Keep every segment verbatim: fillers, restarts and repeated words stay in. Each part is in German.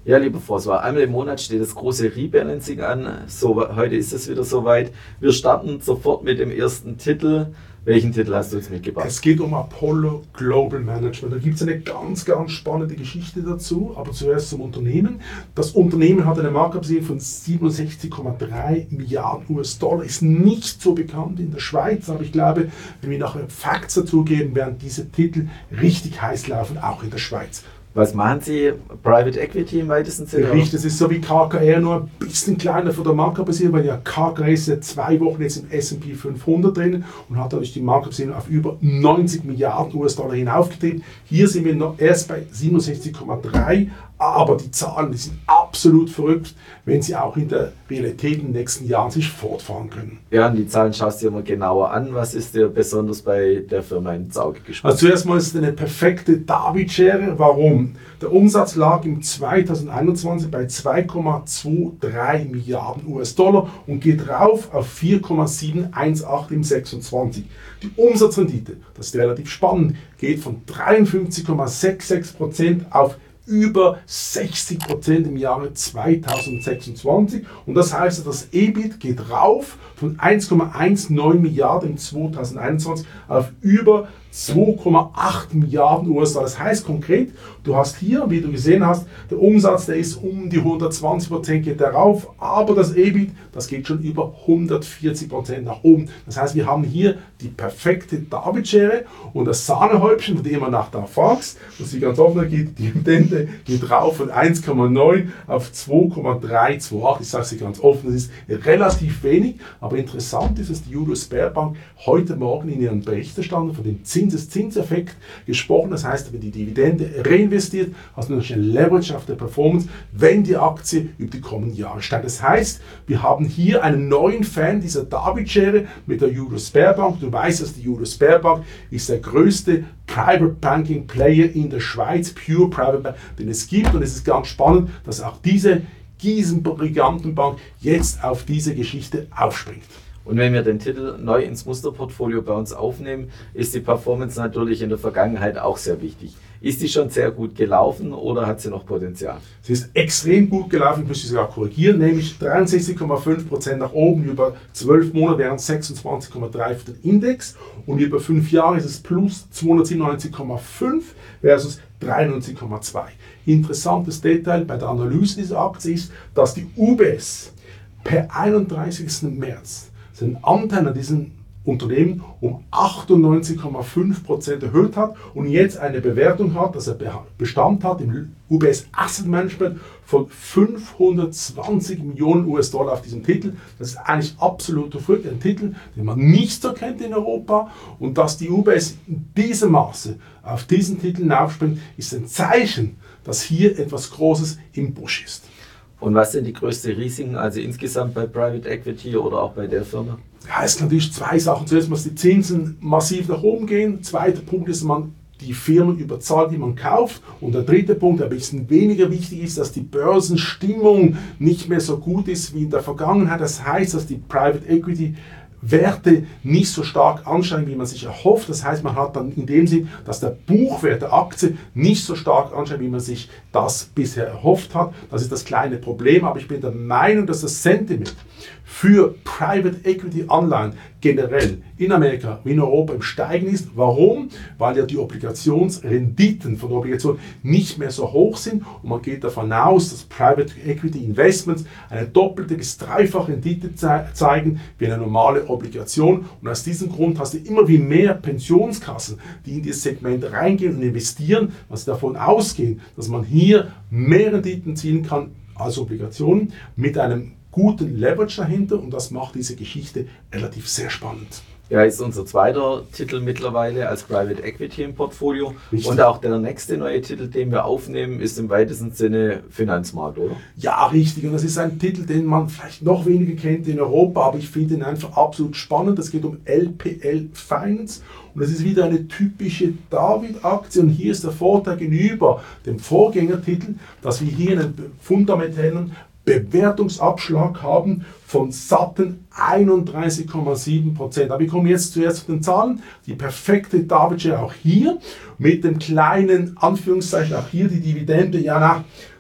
Ja, lieber François, einmal im Monat steht das große Rebalancing an. So, heute ist es wieder soweit. Wir starten sofort mit dem ersten Titel. Welchen Titel hast du uns mitgebracht? Es geht um Apollo Global Management. Da gibt es eine ganz, ganz spannende Geschichte dazu. Aber zuerst zum Unternehmen. Das Unternehmen hat eine Marktkapitalisierung von siebenundsechzig Komma drei Milliarden U S Dollar. Ist nicht so bekannt in der Schweiz. Aber ich glaube, wenn wir nachher Facts dazugeben, werden diese Titel richtig heiß laufen, auch in der Schweiz. Was machen Sie? Private Equity im weitesten Sinne? Richtig, das ist so wie K K R, nur ein bisschen kleiner von der Marktkapitalisierung, weil ja K K R ist seit zwei Wochen jetzt im S und P fünfhundert drin und hat dadurch die Marktkapitalisierung auf über neunzig Milliarden U S Dollar hinaufgetrieben. Hier sind wir noch erst bei siebenundsechzig Komma drei, aber die Zahlen, die sind absolut verrückt, wenn sie auch in der Realität in den nächsten Jahren sich fortfahren können. Ja, und die Zahlen schaust du dir immer genauer an. Was ist dir besonders bei der Firma ins Auge gesprungen? Also zuerst mal ist es eine perfekte David-Schere. Warum? Der Umsatz lag im zweitausendeinundzwanzig bei zwei Komma zweiundzwanzig Milliarden U S Dollar und geht rauf auf vier Komma siebenhundertzachtzehn im sechsundzwanzig. Die Umsatzrendite, das ist relativ spannend, geht von dreiundfünfzig Komma sechsundsechzig Prozent auf über sechzig Prozent im Jahre zweitausendsechsundzwanzig und das heißt, das E B I T geht rauf von eins Komma neunzehn Milliarden im zweitausendeinundzwanzig auf über zwei Komma acht Milliarden U S Dollar. Das heißt konkret, du hast hier, wie du gesehen hast, der Umsatz, der ist um die hundertzwanzig Prozent geht der rauf, aber das E B I T, das geht schon über hundertvierzig Prozent nach oben. Das heißt, wir haben hier die perfekte David-Schere und das Sahnehäubchen, von dem man nach da fragst, das ist ganz offen, geht, die Dividende geht rauf von eins Komma neun auf zwei Komma dreihundertachtzig. Ich sage es dir ganz offen, das ist relativ wenig, aber interessant ist, dass die Julius Baer Bank heute Morgen in ihren Berichterstattungen von dem Zinseszinseffekt gesprochen. Das heißt, wenn die Dividende reinvestiert, hast du natürlich ein Leverage auf der Performance, wenn die Aktie über die kommenden Jahre steigt. Das heißt, wir haben hier einen neuen Fan dieser David-Schere mit der Julius Baer Bank. Du weißt, dass die Julius Baer Bank ist der größte Private Banking Player in der Schweiz, Pure Private Bank, den es gibt. Und es ist ganz spannend, dass auch diese Giesen-Gigantenbank jetzt auf diese Geschichte aufspringt. Und wenn wir den Titel neu ins Musterportfolio bei uns aufnehmen, ist die Performance natürlich in der Vergangenheit auch sehr wichtig. Ist die schon sehr gut gelaufen oder hat sie noch Potenzial? Sie ist extrem gut gelaufen, ich müsste sogar korrigieren, nämlich dreiundsechzig Komma fünf Prozent nach oben über zwölf Monate wären sechsundzwanzig Komma drei für den Index und über fünf Jahre ist es plus zweihundertsiebenundneunzig Komma fünf versus dreiundneunzig Komma zwei. Interessantes Detail bei der Analyse dieser Aktie ist, dass die U B S per einunddreißigsten März seinen Anteil an diesem Unternehmen um achtundneunzig Komma fünf Prozent erhöht hat und jetzt eine Bewertung hat, dass er Bestand hat im U B S Asset Management von fünfhundertzwanzig Millionen U S Dollar auf diesem Titel. Das ist eigentlich absolut verrückt, ein Titel, den man nicht so kennt in Europa und dass die U B S in diesem Maße auf diesen Titel aufspringt, ist ein Zeichen, dass hier etwas Großes im Busch ist. Und was sind die größten Risiken, also insgesamt bei Private Equity oder auch bei der Firma? Ja, es sind natürlich zwei Sachen. Zuerst muss die Zinsen massiv nach oben gehen. Zweiter Punkt ist, man die Firmen überzahlt, die man kauft. Und der dritte Punkt, der ein bisschen weniger wichtig ist, dass die Börsenstimmung nicht mehr so gut ist wie in der Vergangenheit. Das heißt, dass die Private Equity Werte nicht so stark ansteigen, wie man sich erhofft. Das heißt, man hat dann in dem Sinn, dass der Buchwert der Aktie nicht so stark ansteigt, wie man sich das bisher erhofft hat. Das ist das kleine Problem, aber ich bin der Meinung, dass das Sentiment für Private Equity Anleihen generell in Amerika wie in Europa im Steigen ist. Warum? Weil ja die Obligationsrenditen von Obligationen nicht mehr so hoch sind und man geht davon aus, dass Private Equity Investments eine doppelte bis dreifache Rendite ze- zeigen wie eine normale Obligation und aus diesem Grund hast du immer wie mehr Pensionskassen, die in dieses Segment reingehen und investieren, was davon ausgehen, dass man hier mehr Renditen ziehen kann als Obligationen mit einem guten Leverage dahinter und das macht diese Geschichte relativ sehr spannend. Ja, ist unser zweiter Titel mittlerweile als Private Equity im Portfolio. Richtig. Und auch der nächste neue Titel, den wir aufnehmen, ist im weitesten Sinne Finanzmarkt, oder? Ja, richtig. Und das ist ein Titel, den man vielleicht noch weniger kennt in Europa, aber ich finde ihn einfach absolut spannend. Es geht um L P L Finance und es ist wieder eine typische David-Aktie. Und hier ist der Vorteil gegenüber dem Vorgängertitel, dass wir hier einen fundamentellen Bewertungsabschlag haben von satten einunddreißig Komma sieben Prozent. Aber wir kommen jetzt zuerst zu den Zahlen. Die perfekte David-Schere auch hier mit dem kleinen Anführungszeichen, auch hier die Dividende, ja nach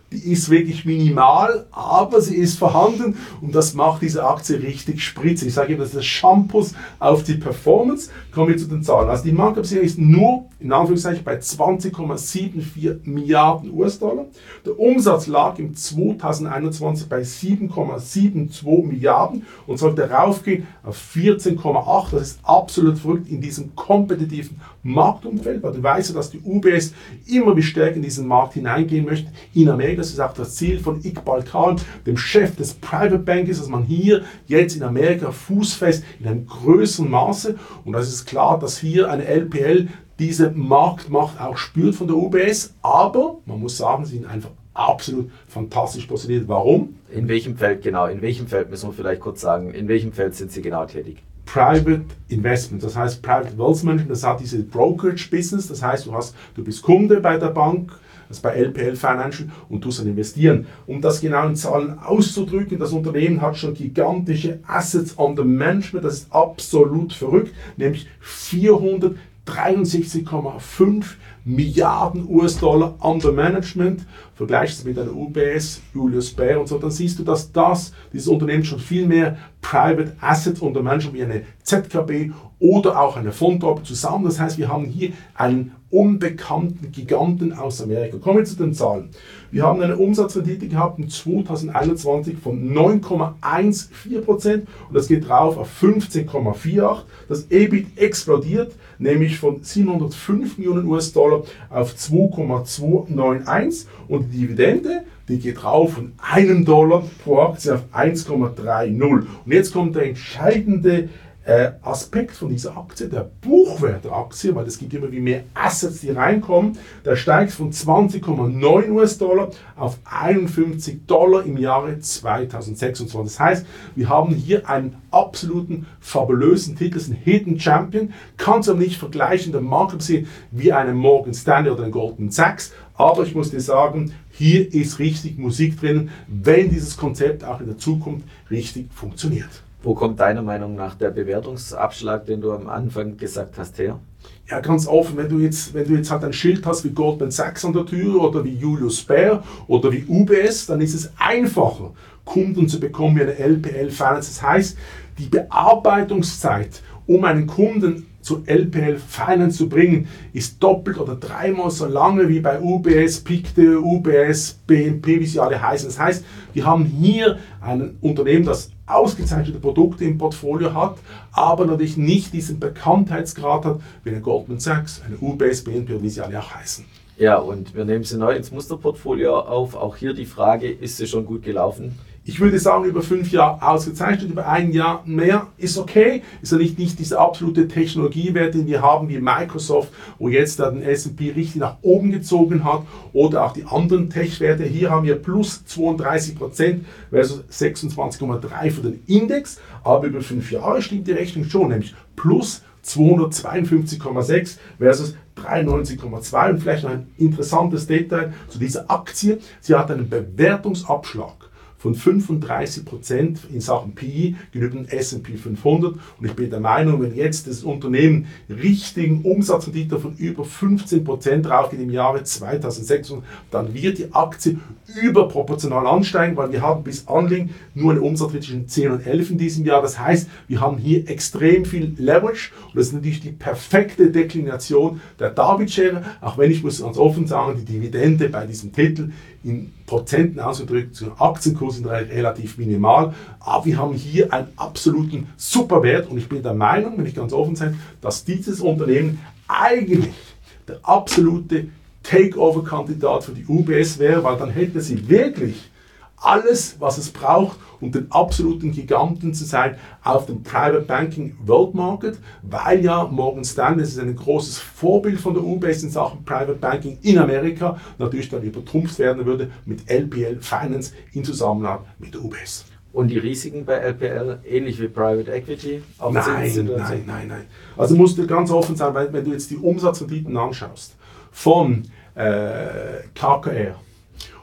die ist wirklich minimal, aber sie ist vorhanden und das macht diese Aktie richtig spritzig. Ich sage immer, das ist das Shampoos auf die Performance. Kommen wir zu den Zahlen. Also die Marktkapitalisierung ist nur, in Anführungszeichen, bei zwanzig Komma vierundsiebzig Milliarden U S-Dollar. Der Umsatz lag im zweitausendeinundzwanzig bei sieben Komma zweiundsiebzig Milliarden und sollte raufgehen auf vierzehn Komma acht. Das ist absolut verrückt in diesem kompetitiven Marktumfeld, weil du weißt ja, dass die U B S immer wie stärker in diesen Markt hineingehen möchte. In Amerika, das ist auch das Ziel von Iqbal Khan, dem Chef des Private Bankers, dass man hier jetzt in Amerika fußfest in einem größeren Maße, und das ist klar, dass hier eine L P L diese Marktmacht auch spürt von der U B S, aber man muss sagen, sie sind einfach absolut fantastisch positioniert. Warum? In welchem Feld genau? In welchem Feld müssen wir vielleicht kurz sagen, in welchem Feld sind Sie genau tätig? Private Investment, das heißt Private Wealth Management, das hat diese Brokerage Business, das heißt, du, hast, du bist Kunde bei der Bank, das ist bei L P L Financial, und tust dann investieren. Um das genau in Zahlen auszudrücken, das Unternehmen hat schon gigantische Assets under Management, das ist absolut verrückt, nämlich vierhundertdreiundsechzig Komma fünf Milliarden U S-Dollar under Management. Vergleichst es mit einer U B S, Julius Baer und so, dann siehst du, dass das, dieses Unternehmen schon viel mehr Private Assets under Management wie eine Z K B oder auch eine Fondtruppe zusammen. Das heißt, wir haben hier einen unbekannten Giganten aus Amerika. Kommen wir zu den Zahlen. Wir haben eine Umsatzrendite gehabt im zweitausendeinundzwanzig von neun Komma vierzehn Prozent und das geht drauf auf fünfzehn Komma achtzig. Das E B I T explodiert, nämlich von siebenhundertfünf Millionen U S-Dollar auf zwei Komma zweihundereinundneunzig und die Dividende, die geht rauf von einem Dollar pro Aktie auf eins Komma dreißig. Und jetzt kommt der entscheidende Äh, Aspekt von dieser Aktie, der Buchwert der Aktie, weil es gibt immer wie mehr Assets, die reinkommen, der steigt von zwanzig Komma neun U S-Dollar auf einundfünfzig Dollar im Jahre zweitausendsechsundzwanzig. Das heißt, wir haben hier einen absoluten fabulösen Titel, ein Hidden Champion, kannst aber nicht vergleichen, der Markt sehen wie einen Morgan Stanley oder einen Goldman Sachs, aber ich muss dir sagen, hier ist richtig Musik drin, wenn dieses Konzept auch in der Zukunft richtig funktioniert. Wo kommt deiner Meinung nach der Bewertungsabschlag, den du am Anfang gesagt hast, her? Ja, ganz offen, wenn du jetzt, wenn du jetzt halt ein Schild hast wie Goldman Sachs an der Tür oder wie Julius Baer oder wie U B S, dann ist es einfacher, Kunden zu bekommen wie eine L P L Finance. Das heißt, die Bearbeitungszeit, um einen Kunden zu L P L Finance zu bringen, ist doppelt oder dreimal so lange wie bei U B S, Pictet, U B S, B N P, wie sie alle heißen. Das heißt, wir haben hier ein Unternehmen, das ausgezeichnete Produkte im Portfolio hat, aber natürlich nicht diesen Bekanntheitsgrad hat wie eine Goldman Sachs, eine U B S, B N P und wie sie alle auch heißen. Ja, und wir nehmen sie neu ins Musterportfolio auf. Auch hier die Frage, ist sie schon gut gelaufen? Ich würde sagen, über fünf Jahre ausgezeichnet, über ein Jahr mehr ist okay. Ist ja nicht, nicht diese absolute Technologiewert, den wir haben wie Microsoft, wo jetzt den S und P richtig nach oben gezogen hat, oder auch die anderen Tech-Werte. Hier haben wir plus zweiunddreißig Prozent versus sechsundzwanzig Komma drei für den Index, aber über fünf Jahre stimmt die Rechnung schon, nämlich plus zweihundertzweiundfünfzig Komma sechs versus dreiundneunzig Komma zwei. Und vielleicht noch ein interessantes Detail zu dieser Aktie. Sie hat einen Bewertungsabschlag von fünfunddreißig Prozent in Sachen P E gegenüber dem S und P fünfhundert. Und ich bin der Meinung, wenn jetzt das Unternehmen richtigen Umsatzrendite von über fünfzehn Prozent raufgeht im Jahre zweitausendsechshundert, dann wird die Aktie überproportional ansteigen, weil wir haben bis Anling nur eine Umsatzrendite zwischen zehn und elf in diesem Jahr. Das heißt, wir haben hier extrem viel Leverage und das ist natürlich die perfekte Deklination der Darbietschere, auch wenn ich muss ganz offen sagen, die Dividende bei diesem Titel in Prozenten ausgedrückt zu Aktienkurs sind relativ minimal, aber wir haben hier einen absoluten Superwert und ich bin der Meinung, wenn ich ganz offen sein, dass dieses Unternehmen eigentlich der absolute Takeover-Kandidat für die U B S wäre, weil dann hätte sie wirklich alles, was es braucht, um den absoluten Giganten zu sein auf dem Private Banking World Market, weil ja Morgan Stanley, das ist ein großes Vorbild von der U B S in Sachen Private Banking in Amerika, natürlich dann übertrumpft werden würde mit L P L Finance in Zusammenarbeit mit der U B S. Und die Risiken bei L P L, ähnlich wie Private Equity? Nein, nein, nein, nein. Also musst du ganz offen sein, weil wenn du jetzt die Umsatzrenditen anschaust von äh, K K R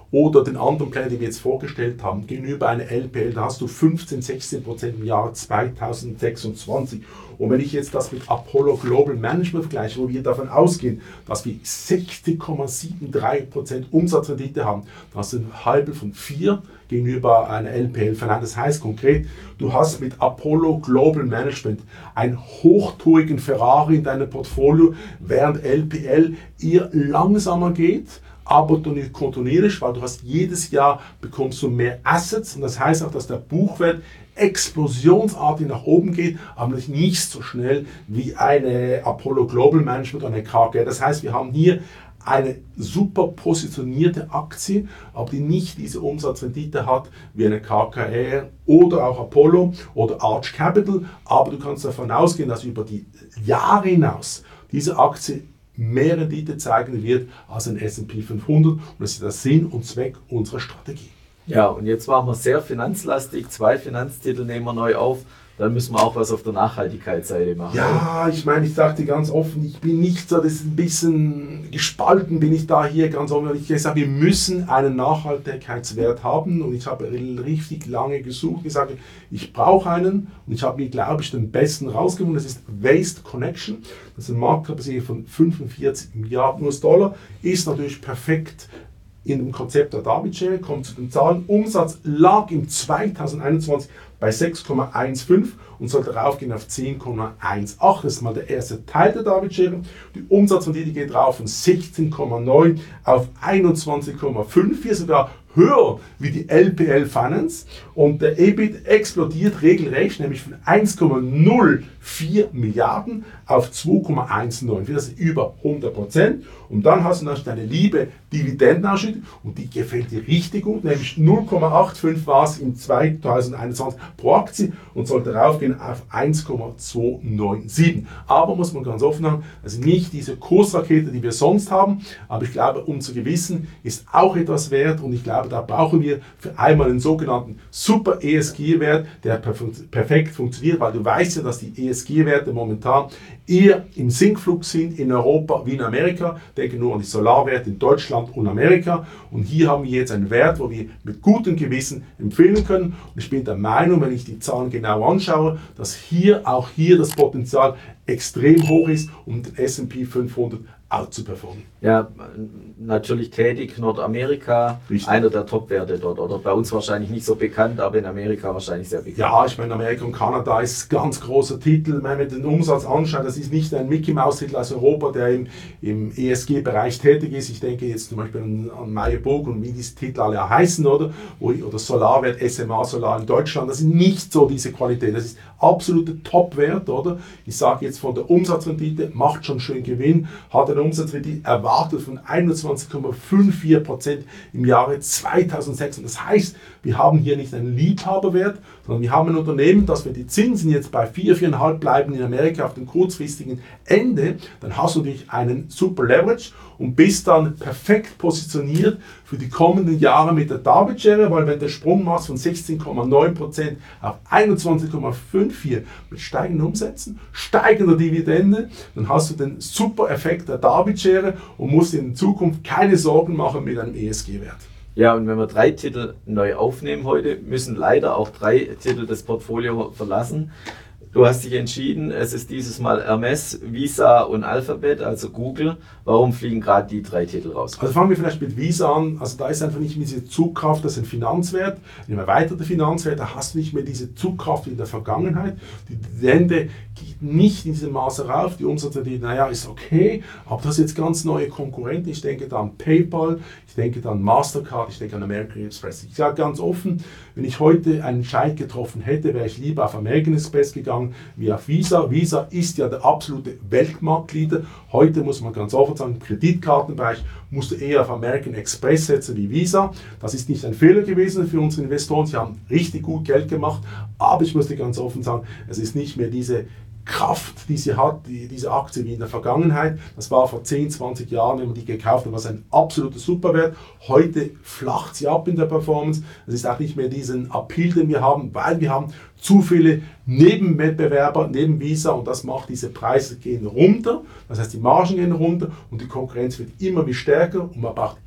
oder den anderen Player, die wir jetzt vorgestellt haben, gegenüber einer L P L, da hast du fünfzehn, sechzehn Prozent im Jahr zweitausendsechsundzwanzig. Und wenn ich jetzt das mit Apollo Global Management vergleiche, wo wir davon ausgehen, dass wir sechzig Komma drei sieben Prozent Umsatzrendite haben, dann hast du ein halbe von vier gegenüber einer L P L verlangt. Das heißt konkret, du hast mit Apollo Global Management einen hochtourigen Ferrari in deinem Portfolio, während L P L eher langsamer geht, aber du nicht kontinuierlich, weil du hast jedes Jahr bekommst du mehr Assets und das heißt auch, dass der Buchwert explosionsartig nach oben geht, aber nicht so schnell wie eine Apollo Global Management oder eine K K R. Das heißt, wir haben hier eine super positionierte Aktie, aber die nicht diese Umsatzrendite hat wie eine K K R oder auch Apollo oder Arch Capital, aber du kannst davon ausgehen, dass über die Jahre hinaus diese Aktie mehr Rendite zeigen wird als ein S und P fünfhundert und das ist der Sinn und Zweck unserer Strategie. Ja, und jetzt waren wir sehr finanzlastig, zwei Finanztitel nehmen wir neu auf, dann müssen wir auch was auf der Nachhaltigkeitsseite machen. Ja, ich meine, ich sage dir ganz offen, ich bin nicht so, das ist ein bisschen gespalten, bin ich da hier ganz offen. Ich sage, wir müssen einen Nachhaltigkeitswert haben und ich habe richtig lange gesucht, gesagt, ich brauche einen und ich habe mir, glaube ich, den besten rausgefunden, das ist Waste Connection. Das ist ein Marktkapitalisierung von fünfundvierzig Milliarden U S Dollar, ist natürlich perfekt in dem Konzept der Darby-Share, kommt zu den Zahlen. Umsatz lag im zweitausendeinundzwanzig bei sechs Komma fünfzehn und sollte raufgehen auf zehn Komma achtzehn. Das ist mal der erste Teil der Darby-Share. Die Umsatzrendite geht rauf von sechzehn Komma neun auf einundzwanzig Komma vierundfünfzig, sogar höher wie die L P L Finance. Und der E B I T explodiert regelrecht, nämlich von eins Komma null vier Milliarden auf zwei Komma neunzehn. Das ist über hundert Prozent. Und dann hast du noch deine liebe Dividendenausschüttung und die gefällt dir richtig gut, nämlich null Komma fünfundachtzig war es im zweitausendeinundzwanzig pro Aktie und sollte raufgehen auf eins Komma zweihundertsiebenundneunzig. Aber muss man ganz offen sagen, das ist nicht diese Kursrakete, die wir sonst haben, aber ich glaube, unser Gewissen ist auch etwas wert und ich glaube, da brauchen wir für einmal einen sogenannten Super E S G-Wert, der perfekt funktioniert, weil du weißt ja, dass die E S G-Werte momentan eher im Sinkflug sind in Europa wie in Amerika. Denke nur an die Solarwerte in Deutschland und Amerika. Und hier haben wir jetzt einen Wert, wo wir mit gutem Gewissen empfehlen können. Und ich bin der Meinung, wenn ich die Zahlen genau anschaue, dass hier auch hier das Potenzial extrem hoch ist, um den S und P fünfhundert outzuperformen. Ja, natürlich tätig Nordamerika, Richtig. Einer der Top-Werte dort. Oder bei uns wahrscheinlich nicht so bekannt, aber in Amerika wahrscheinlich sehr bekannt. Ja, ich meine, Amerika und Kanada ist ein ganz großer Titel. Wenn man den Umsatz anschaut, das ist nicht ein Mickey-Maus-Titel aus Europa, der im, im E S G-Bereich tätig ist. Ich denke jetzt zum Beispiel an, an Meyer Burger und wie diese Titel alle heißen, oder? Oder Solarwert, S M A Solar in Deutschland. Das ist nicht so diese Qualität. Das ist absolute Top-Wert, oder? Ich sage jetzt von der Umsatzrendite, macht schon schön Gewinn, hat eine Umsatzrendite erwartet von einundzwanzig Komma vierundfünfzig Prozent im Jahre zweitausendsechs. Und das heißt, wir haben hier nicht einen Liebhaberwert, sondern wir haben ein Unternehmen, dass wir die Zinsen jetzt bei vier, vier Komma fünf bleiben in Amerika auf dem kurzfristigen Ende, dann hast du natürlich einen super Leverage und bist dann perfekt positioniert für die kommenden Jahre mit der Darby-Share, weil wenn der Sprung machst von sechzehn Komma neun Prozent auf einundzwanzig Komma fünfundfünfzig mit steigenden Umsätzen, steigender Dividende, dann hast du den super Effekt der Darby-Share und musst in Zukunft keine Sorgen machen mit einem E S G-Wert. Ja, und wenn wir drei Titel neu aufnehmen heute, müssen leider auch drei Titel das Portfolio verlassen. Du hast dich entschieden, es ist dieses Mal Hermes, Visa und Alphabet, also Google. Warum fliegen gerade die drei Titel raus? Also fangen wir vielleicht mit Visa an. Also da ist einfach nicht mehr diese Zugkraft, das ist ein Finanzwert, ein erweiterter Finanzwert, da hast du nicht mehr diese Zugkraft wie in der Vergangenheit. Die Dividende geht nicht in diesem Maße rauf, die Umsatzrendite, naja, ist okay, aber das ist jetzt ganz neue Konkurrenten. Ich denke da an PayPal, ich denke da an Mastercard, ich denke an American Express. Ich sage ganz offen, wenn ich heute einen Entscheid getroffen hätte, wäre ich lieber auf American Express gegangen wie auf Visa. Visa ist ja der absolute Weltmarktleader. Heute muss man ganz offen sagen, im Kreditkartenbereich musst du eher auf American Express setzen wie Visa. Das ist nicht ein Fehler gewesen für unsere Investoren. Sie haben richtig gut Geld gemacht, aber ich muss dir ganz offen sagen, es ist nicht mehr diese Kraft, die sie hat, die, diese Aktie wie in der Vergangenheit. Das war vor zehn, zwanzig Jahren, wenn man die gekauft hat, war es ein absoluter Superwert. Heute flacht sie ab in der Performance. Es ist auch nicht mehr diesen Appeal, den wir haben, weil wir haben zu viele Nebenwettbewerber, neben Visa und das macht diese Preise gehen runter. Das heißt, die Margen gehen runter und die Konkurrenz wird immer wie stärker und man braucht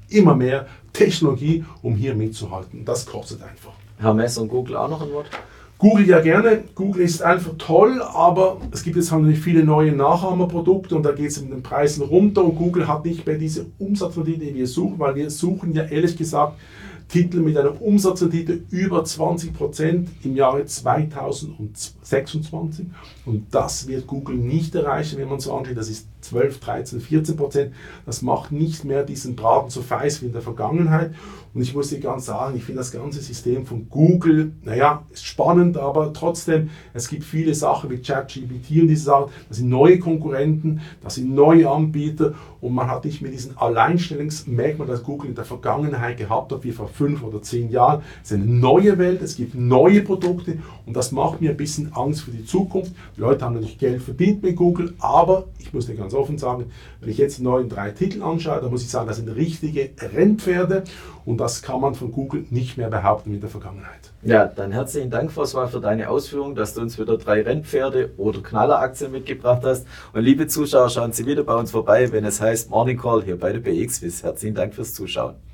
immer mehr Technologie, um hier mitzuhalten. Das kostet einfach. Hermes und Google auch noch ein Wort? Google ja gerne. Google ist einfach toll, aber es gibt jetzt halt natürlich viele neue Nachahmerprodukte und da geht es mit den Preisen runter und Google hat nicht mehr diese Umsatzrendite, die wir suchen, weil wir suchen ja ehrlich gesagt Titel mit einer Umsatzrendite über zwanzig Prozent im Jahre zweitausendsechsundzwanzig und das wird Google nicht erreichen, wenn man so angeht, das ist zwölf, dreizehn, vierzehn Prozent. Das macht nicht mehr diesen Braten so feiß wie in der Vergangenheit. Und ich muss dir ganz sagen, ich finde das ganze System von Google, naja, ist spannend, aber trotzdem, es gibt viele Sachen wie ChatGPT und diese Sachen, das sind neue Konkurrenten, das sind neue Anbieter und man hat nicht mehr diesen Alleinstellungsmerkmal, das Google in der Vergangenheit gehabt hat, wie vor fünf oder zehn Jahren. Es ist eine neue Welt, es gibt neue Produkte und das macht mir ein bisschen Angst für die Zukunft. Die Leute haben natürlich Geld verdient mit Google, aber ich muss dir ganz offen sagen, wenn ich jetzt die neuen drei Titel anschaue, dann muss ich sagen, das sind richtige Rennpferde und das kann man von Google nicht mehr behaupten in der Vergangenheit. Ja, dann herzlichen Dank, François, für deine Ausführungen, dass du uns wieder drei Rennpferde oder Knalleraktien mitgebracht hast. Und liebe Zuschauer, schauen Sie wieder bei uns vorbei, wenn es heißt Morning Call hier bei der B X Wiss. Herzlichen Dank fürs Zuschauen.